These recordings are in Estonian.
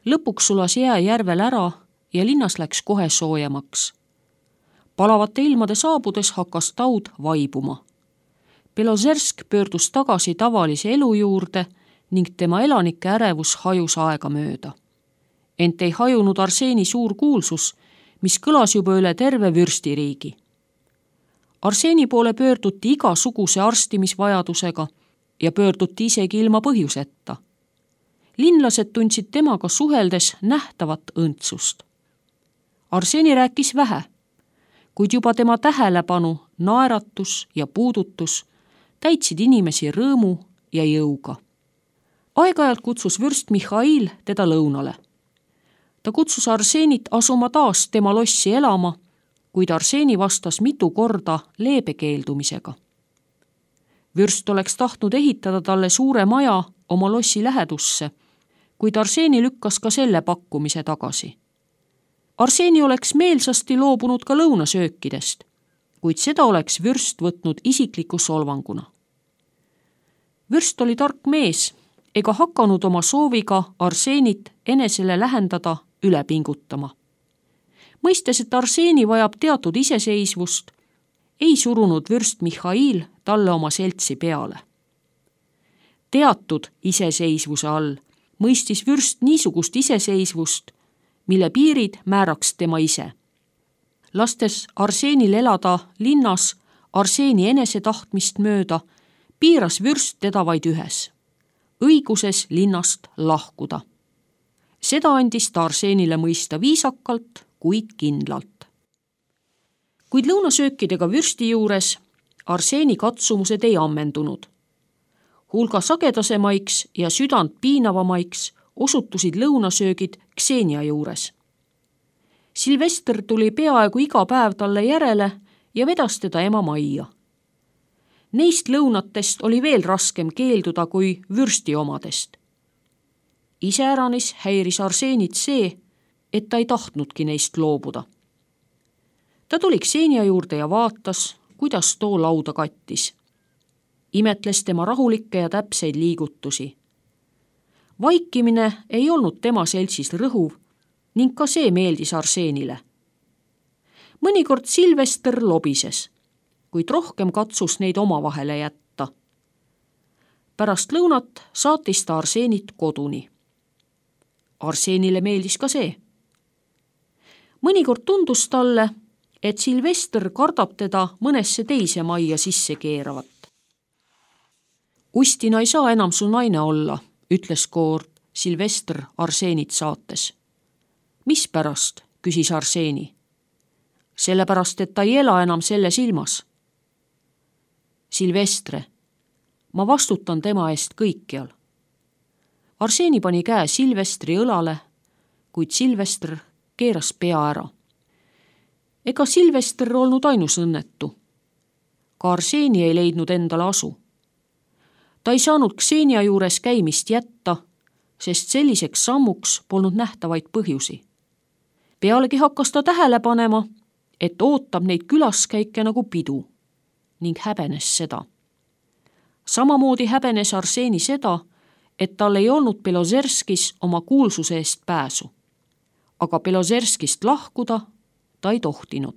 Lõpuks sulas jää järvel ära ja linnas läks kohe soojemaks. Palavate ilmade saabudes hakkas taud vaibuma. Belozersk pöördus tagasi tavalise elu juurde ning tema elanike ärevus hajus aega mööda. Ent ei hajunud Arseeni suur kuulsus, mis kõlas juba üle terve vürstiriigi. Arseeni poole pöörduti igasuguse arstimisvajadusega ja pöörduti isegi ilma põhjuseta. Linlased tundsid temaga suheldes nähtavat õndsust. Arseeni rääkis vähe, kuid juba tema tähelepanu, naeratus ja puudutus täitsid inimesi rõõmu ja jõuga. Aeg-ajalt kutsus vürst Mihhail teda lõunale. Ta kutsus Arseenit asuma taas tema lossi elama, kuid Arseeni vastas mitu korda leebe keeldumisega. Vürst oleks tahtnud ehitada talle suure maja oma lossi lähedusse, kuid Arseeni lükkas ka selle pakkumise tagasi. Arseeni oleks meelsasti loobunud ka lõunasöökidest, kuid seda oleks vürst võtnud isikliku solvanguna. Vürst oli tark mees ega hakanud oma sooviga Arseenit enesele lähendada üle pingutama. Mõistes, et Arseeni vajab teatud iseseisvust, ei surunud vürst Mihhail talle oma seltsi peale. Teatud iseseisvuse all mõistis vürst niisugust iseseisvust, mille piirid määraks tema ise. Lastes Arseenil elada linnas Arseeni enesetahtmist mööda, piiras vürst teda vaid ühes, õiguses linnast lahkuda. Seda andis ta Arseenile mõista viisakalt, kuid kindlalt. Kuid lõunasöökidega vürsti juures Arseeni katsumused ei ammendunud. Hulga sagedasemaiks ja südant piinavamaiks osutusid lõunasöögid Ksenia juures. Silvester tuli peaaegu iga päev talle järele ja vedas teda ema majja. Neist lõunatest oli veel raskem keelduda kui vürsti omadest. Iseäranis häiris Arseenit see, et ta ei tahtnudki neist loobuda. Ta tuli Ksenia juurde ja vaatas, kuidas too lauda kattis. Imetles tema rahulikke ja täpseid liigutusi. Vaikimine ei olnud tema seltsis rõhuv ning ka see meeldis Arseenile. Mõnikord Silvester lobises, kuid rohkem katsus neid omavahele jätta. Pärast lõunat saatis ta Arseenit koduni. Arseenile meeldis ka see. Mõnikord tundus talle, et Silvester kardab teda mõnesse teise majja sisse keeravat. Ustina ei saa enam su naine olla, ütles kord Silvester Arseenit saates. Mis pärast, küsis Arseeni. Sellepärast, et ta ei ela enam selles ilmas. Silvestre, ma vastutan tema eest kõikjal. Arseeni pani käe Silvestri õlale, kuid Silvester keeras pea ära. Ega Silvester olnud ainus õnnetu. Ka Arseeni ei leidnud endale asu. Ta ei saanud Ksenia juures käimist jätta, sest selliseks sammuks polnud nähtavaid põhjusi. Pealegi hakkas ta tähele panema, et ootab neid külaskäike nagu pidu ning häbenes seda. Samamoodi häbenes Arseeni seda, et tal ei olnud Belozerskis oma kuulsuse eest pääsu. Aga Belozerskist lahkuda ta ei tohtinud.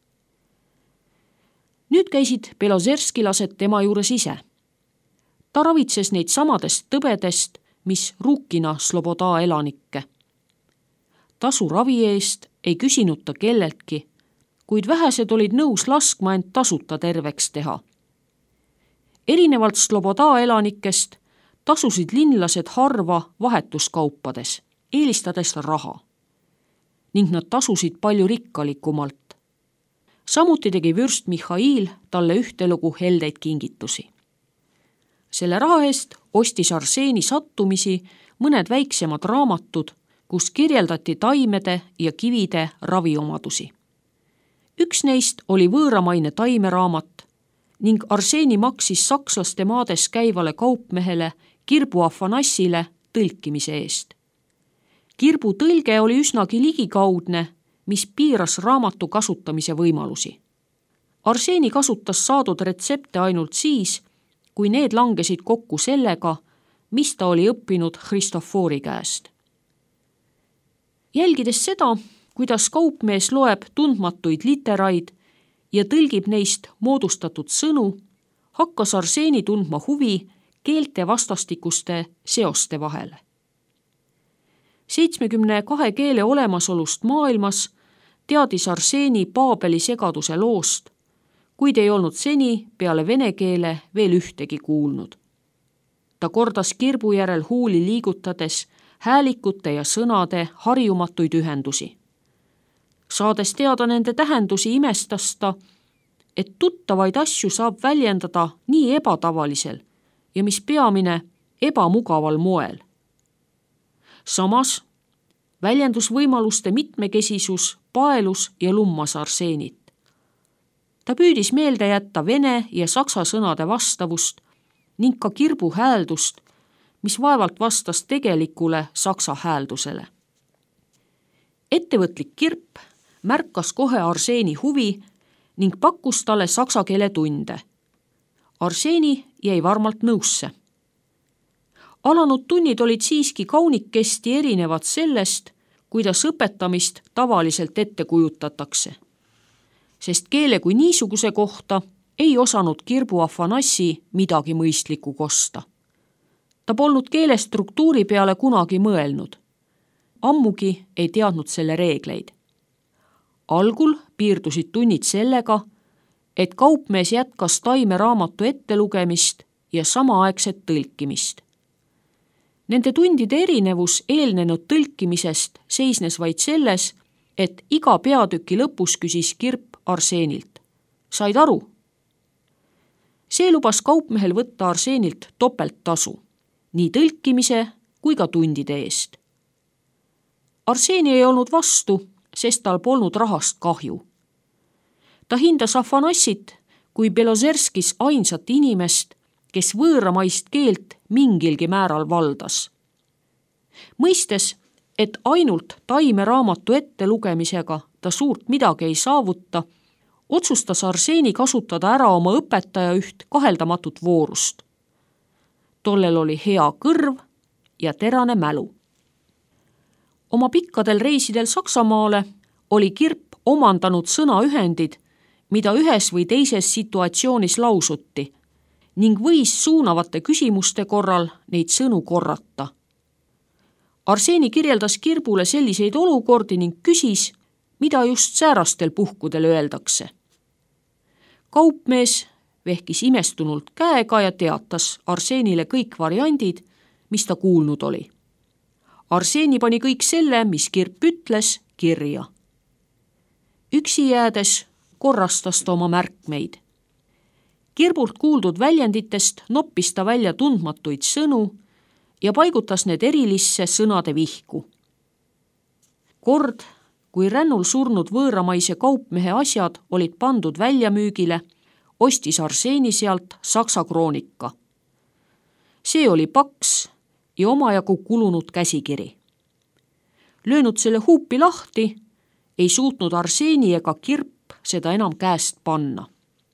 Nüüd käisid belozerskilased tema juures ise. Ta ravitses neid samadest tõbedest, mis Rukina Sloboda elanikke. Tasu ravi eest ei küsinud ta kelleltki, kuid vähesed olid nõus laskma end tasuta terveks teha. Erinevalt Sloboda elanikest tasusid linlased harva vahetuskaupades, eelistades raha. Ning nad tasusid palju rikkalikumalt. Samuti tegi vürst Mihhail talle ühtelugu heldeid kingitusi. Selle raha eest ostis Arseeni sattumisi mõned väiksemad raamatud, kus kirjeldati taimede ja kivide raviomadusi. Üks neist oli võõramaine taimeraamat ning Arseeni maksis sakslaste maades käivale kaupmehele Kirbu Afanassile tõlkimise eest. Kirbu tõlge oli üsnagi ligikaudne, mis piiras raamatu kasutamise võimalusi. Arseeni kasutas saadud retsepte ainult siis, kui need langesid kokku sellega, mis ta oli õppinud Christofori käest. Jälgides seda, kuidas kaupmees loeb tundmatuid literaid ja tõlgib neist moodustatud sõnu, hakkas Arseeni tundma huvi keelte vastastikuste seoste vahele. 72 keele olemasolust maailmas teadis Arseeni Paabeli segaduse loost, kuid ei olnud seni peale vene keele veel ühtegi kuulnud. Ta kordas kirbu järel huuli liigutades häälikute ja sõnade harjumatuid ühendusi. Saades teada nende tähendusi, imestas ta, et tuttavaid asju saab väljendada nii ebatavalisel ja mis peamine, ebamugaval moel. Samas väljendusvõimaluste mitmekesisus paelus ja lummas Arseenit. Ta püüdis meelde jätta vene ja saksa sõnade vastavust ning ka kirbu hääldust, mis vaevalt vastas tegelikule saksa hääldusele. Ettevõtlik kirp märkas kohe Arseeni huvi ning pakkus talle saksa keele tunde. Arseeni jäi varmalt nõusse. Alanud tunnid olid siiski kaunikesti erinevad sellest, kuidas õpetamist tavaliselt ette kujutatakse. Sest keele kui niisuguse kohta ei osanud kirbu Afanassi midagi mõistlikku kosta. Ta polnud keele struktuuri peale kunagi mõelnud. Ammugi ei teadnud selle reegleid. Algul piirdusid tunnid sellega, et kaupmees jätkas taimeraamatu ettelugemist ja samaaegset tõlkimist. Nende tundide erinevus eelnenud tõlkimisest seisnes vaid selles, et iga peatüki lõpus küsis kirp Arseenilt. Said aru? See lubas kaupmehel võtta Arseenilt topelttasu, nii tõlkimise kui ka tundide eest. Arseeni ei olnud vastu, sest tal polnud rahast kahju. Ta hindas Afanassit kui Belozerskis ainsat inimest, kes võõramaist keelt mingilgi määral valdas. Mõistes, et ainult taimeraamatu ettelugemisega ta suurt midagi ei saavuta, otsustas Arseeni kasutada ära oma õpetaja üht kaheldamatut voorust. Tollel oli hea kõrv ja terane mälu. Oma pikkadel reisidel Saksamaale oli kirp omandanud sõnaühendid, mida ühes või teises situatsioonis lausuti, ning võis suunavate küsimuste korral neid sõnu korrata. Arseeni kirjeldas kirbule selliseid olukordi ning küsis, mida just säärastel puhkudel öeldakse. Kaupmees vehkis imestunult käega ja teatas Arseenile kõik variandid, mis ta kuulnud oli. Arseeni pani kõik selle, mis kirp ütles, kirja. Üksi jäädes korrastas ta oma märkmeid. Kirbult kuuldud väljenditest noppis ta välja tundmatuid sõnu ja paigutas need erilisse sõnade vihku. Kord, kui rännul surnud võõramaise kaupmehe asjad olid pandud väljamüügile, ostis Arseeni sealt Saksa kroonika. See oli paks ja omajagu kulunud käsikiri. Löönud selle huupi lahti, ei suutnud Arseeni ega kirp seda enam käest panna.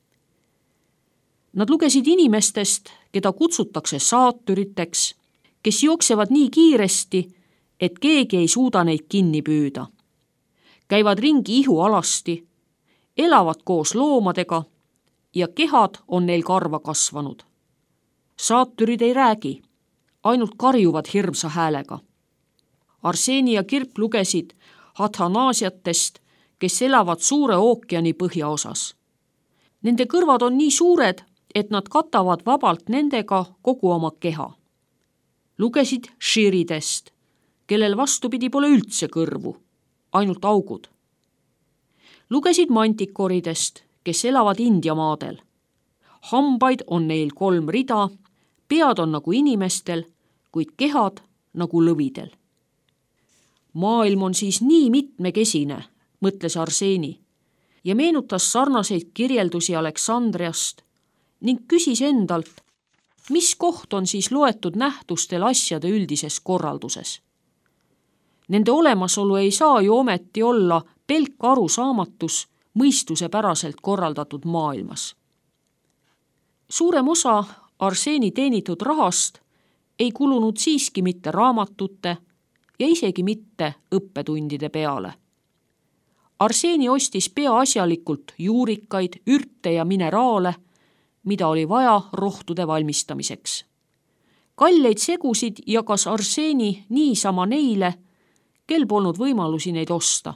Nad lugesid inimestest, keda kutsutakse saatüriteks, kes jooksevad nii kiiresti, et keegi ei suuda neid kinni püüda. Käivad ringi ihualasti, elavad koos loomadega ja kehad on neil karva kasvanud. Saatürid ei räägi, ainult karjuvad hirmsa häälega. Arseeni ja kirp lugesid Athanaasiatest, kes elavad suure ookeani põhjaosas. Nende kõrvad on nii suured, et nad katavad vabalt nendega kogu oma keha. Lugesid širidest, kellel vastupidi pole üldse kõrvu, ainult augud. Lugesid mantikoridest, kes elavad Indiamaadel. Hambaid on neil 3 rida, pead on nagu inimestel, kuid kehad nagu lõvidel. Maailm on siis nii mitmekesine, mõtles Arseeni, ja meenutas sarnaseid kirjeldusi Aleksandriast ning küsis endalt, mis koht on siis loetud nähtustel asjade üldises korralduses. Nende olemasolu ei saa ju ometi olla pelk arusaamatus mõistusepäraselt korraldatud maailmas. Suurem osa Arseeni teenitud rahast ei kulunud siiski mitte raamatute, ja isegi mitte õppetundide peale. Arseeni ostis peaasjalikult juurikaid, ürte ja mineraale, mida oli vaja rohtude valmistamiseks. Kalleid segusid jagas Arseeni niisama neile, kel polnud võimalusi neid osta.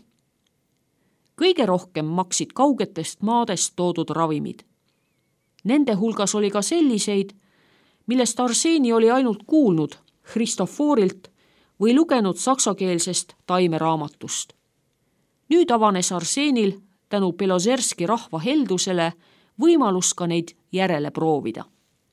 Kõige rohkem maksid kaugetest maadest toodud ravimid. Nende hulgas oli ka selliseid, millest Arseeni oli ainult kuulnud Christophorilt või lugenud saksakeelsest taimeraamatust. Nüüd avanes Arseenil tänu Belozerski rahva heldusele võimalus ka neid järele proovida.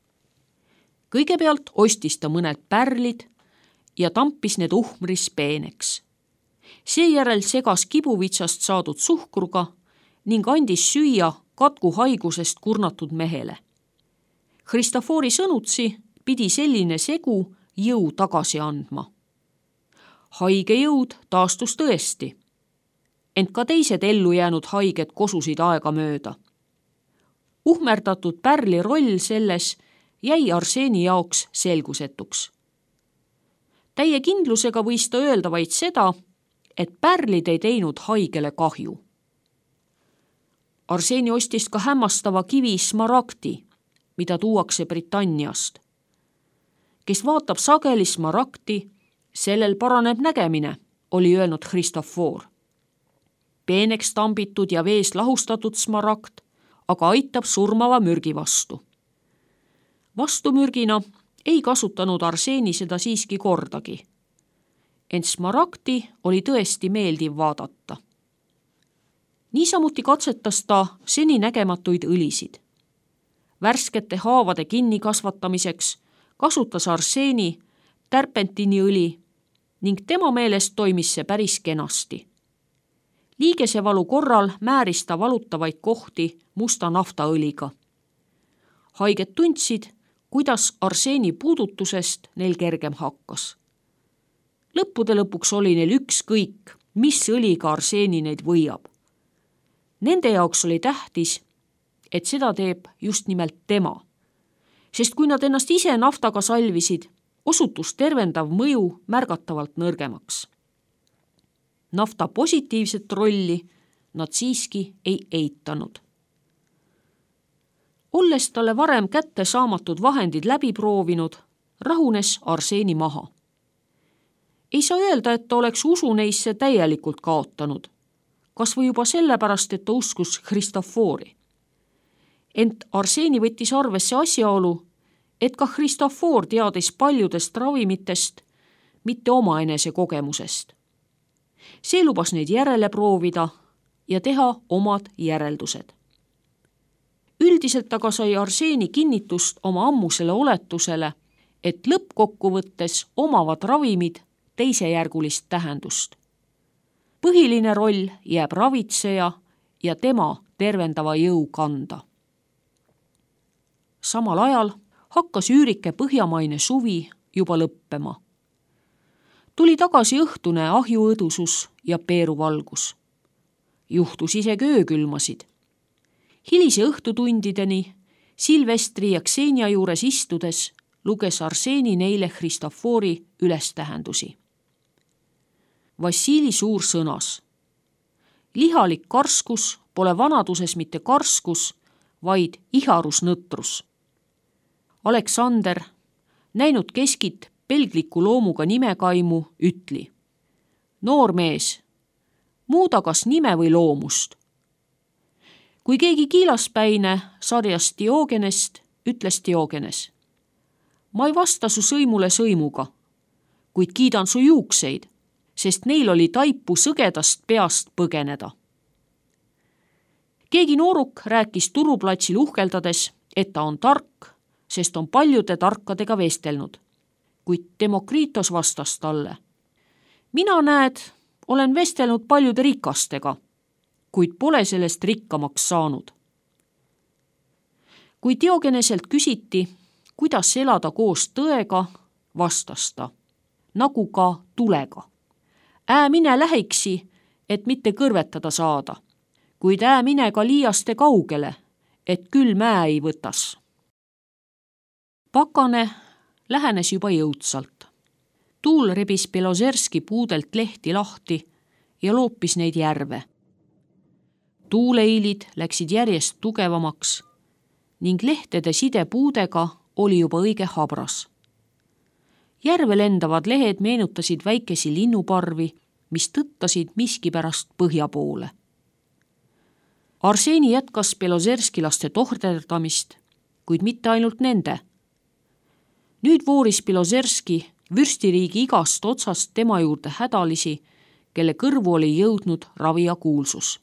Kõigepealt ostis ta mõned pärlid ja tampis need uhmris peeneks. Seejärel segas kibuvitsast saadud suhkruga ning andis süüa katkuhaigusest kurnatud mehele. Christophori sõnutsi pidi selline segu jõu tagasi andma. Haige jõud taastus tõesti, ent ka teised ellu jäänud haiged kosusid aega mööda. Uhmerdatud pärli roll selles jäi Arseeni jaoks selgusetuks. Täie kindlusega võis ta öelda vaid seda, et pärlid ei teinud haigele kahju. Arseeni ostis ka hämmastava kivi smaragdi, mida tuuakse Britanniast. Kes vaatab sageli smaragdi, sellel paraneb nägemine, oli öelnud Christophor. Peeneks tambitud ja vees lahustatud smaragd aga aitab surmava mürgi vastu. Vastumürgina ei kasutanud Arseeni seda siiski kordagi. Ent smaragdi oli tõesti meeldiv vaadata. Niisamuti katsetas ta seninägematuid õlisid. Värskete haavade kinni kasvatamiseks kasutas Arseeni tärpentiniõli ning tema meelest toimis see päris kenasti. Liigesevalu korral määris ta valutavaid kohti musta naftaõliga. Haiged tundsid, kuidas Arseeni puudutusest neil kergem hakkas. Lõppude lõpuks oli neil ükskõik, mis õliga Arseeni neid võiab. Nende jaoks oli tähtis, et seda teeb just nimelt tema, sest kui nad ennast ise naftaga salvisid, osutus tervendav mõju märgatavalt nõrgemaks. Nafta positiivset rolli nad siiski ei eitanud. Olles talle varem kätte saamatud vahendid läbi proovinud, rahunes Arseeni maha. Ei saa öelda, et ta oleks usu neisse täielikult kaotanud, kas või juba sellepärast, et ta uskus Christophori. Ent Arseeni võttis arvesse asjaolu, et ka Christophor teadis paljudest ravimitest, mitte omaenese kogemusest. See lubas neid järele proovida ja teha omad järeldused. Üldiselt aga sai Arseeni kinnitust oma ammusele oletusele, et lõppkokkuvõttes omavad ravimid teisejärgulist tähendust. Põhiline roll jääb ravitseja ja tema tervendava jõu kanda. Samal ajal hakkas üürike põhjamaine suvi juba lõppema. Tuli tagasi õhtune ahjuõdusus ja peeruvalgus. Juhtus isegi öökülmasid. Hilise õhtutundideni Silvestri ja Ksenia juures istudes luges Arseeni neile Christophori ülestähendusi. Vassili suur sõnas. Lihalik karskus pole vanaduses mitte karskus, vaid iharusnõtrus. Aleksander, näinud keskit pelgliku loomuga nimekaimu, ütli. Noor mees, muuda kas nime või loomust. Kui keegi kiilaspäine sarjast Diogenest, ütles Diogenes. Ma ei vasta su sõimule sõimuga, kuid kiidan su juukseid, sest neil oli taipu sõgedast peast põgeneda. Keegi nooruk rääkis turuplatsil uhkeldades, et ta on tark, sest on paljude tarkadega vestelnud, kuid Demokritos vastas talle. Mina näed, olen vestelnud paljude rikastega, kuid pole sellest rikkamaks saanud. Kui Diogeneselt küsiti, kuidas elada koos tõega, vastas ta, nagu ka tulega. Mine lähiksi, et mitte kõrvetada saada, kuid mine ka liiaste kaugele, et küll mäe ei võtas. Pakane lähenes juba jõudsalt. Tuul rebis Belozerski puudelt lehti lahti ja loopis neid järve. Tuuleilid läksid järjest tugevamaks ning lehtede side puudega oli juba õige habras. Järve lendavad lehed meenutasid väikesi linnuparvi, mis tõttasid miskipärast põhja poole. Arseni jätkas belozerskilaste tohterdamist, kuid mitte ainult nende. Nüüd vooris Belozerski vürstiriigi igast otsast tema juurde hädalisi, kelle kõrvu oli jõudnud ravi ja kuulsus.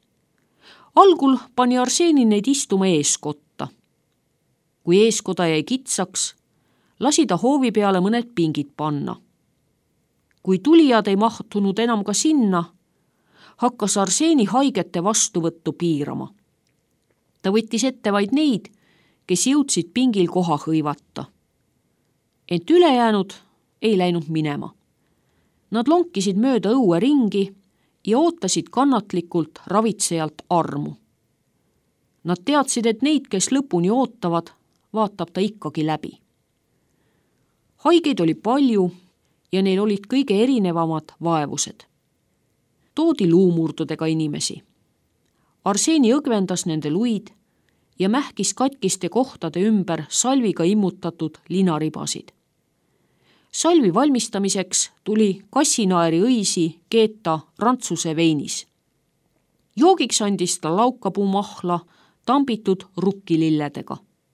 Algul pani Arseni neid istuma eeskotta. Kui eeskoda jäi kitsaks, lasi ta hoovi peale mõned pingid panna. Kui tulijad ei mahtunud enam ka sinna, hakkas Arseni haigete vastuvõttu piirama. Ta võttis ette vaid neid, kes jõudsid pingil koha hõivata. Ent ülejäänud ei läinud minema. Nad lonkisid mööda õue ringi ja ootasid kannatlikult ravitsejalt armu. Nad teadsid, et neid, kes lõpuni ootavad, vaatab ta ikkagi läbi. Haigeid oli palju ja neil olid kõige erinevamad vaevused. Toodi luumurdudega inimesi. Arseni õgvendas nende luid ja mähkis katkiste kohtade ümber salviga immutatud linaribasid. Salvi valmistamiseks tuli kassinaeri õisi keeta Prantsuse veinis. Joogiks andis ta laukapuumahla tambitud rukkililledega.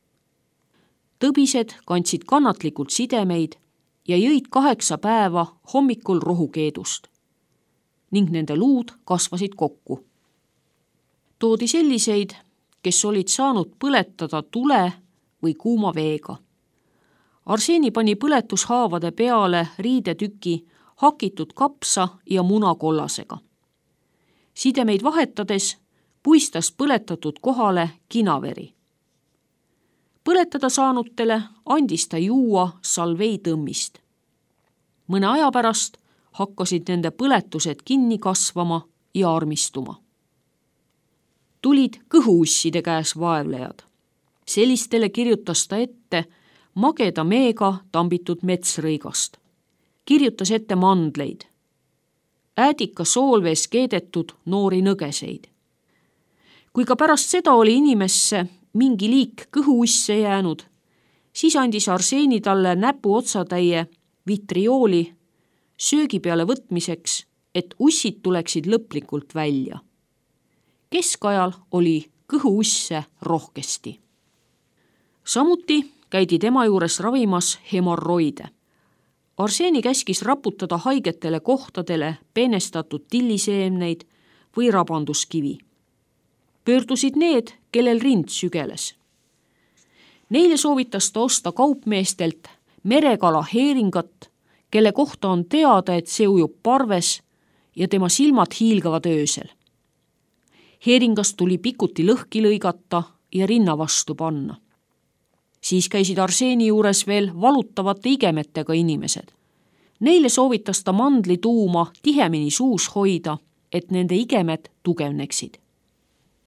Tõbised kandsid kannatlikult sidemeid ja jõid 8 päeva hommikul rohukeedust ning nende luud kasvasid kokku. Toodi selliseid, kes olid saanud põletada tule või kuuma veega. Arseni pani põletushaavade peale riidetüki hakitud kapsa ja munakollasega. Sidemeid vahetades puistas põletatud kohale kinaveri. Põletada saanutele andis ta juua salvei tõmmist. Mõne aja pärast hakkasid nende põletused kinni kasvama ja armistuma. Tulid kõhuusside käes vaevlejad. Sellistele kirjutas ta ette mageda meega tambitud metsrõigast. Kirjutas ette mandleid. Äädika soolvees keedetud noori nõgeseid. Kui ka pärast seda oli inimesse mingi liik kõhuusse jäänud, siis andis Arseni talle näpu otsatäie vitriooli söögi peale võtmiseks, et ussid tuleksid lõplikult välja. Keskajal oli kõhuusse rohkesti. Samuti käidi tema juures ravimas hemorroide. Arseni käskis raputada haigetele kohtadele peenestatud tilliseemneid või rabanduskivi. Pöördusid need, kellel rind sügeles. Neile soovitas ta osta kaupmeestelt merekala heeringat, kelle kohta on teada, et see ujub parves ja tema silmad hiilgavad öösel. Heeringast tuli pikuti lõhki lõigata ja rinna vastu panna. Siis käisid Arseni juures veel valutavate igemetega inimesed. Neile soovitas ta mandlituuma tihemini suus hoida, et nende igemed tugevneksid.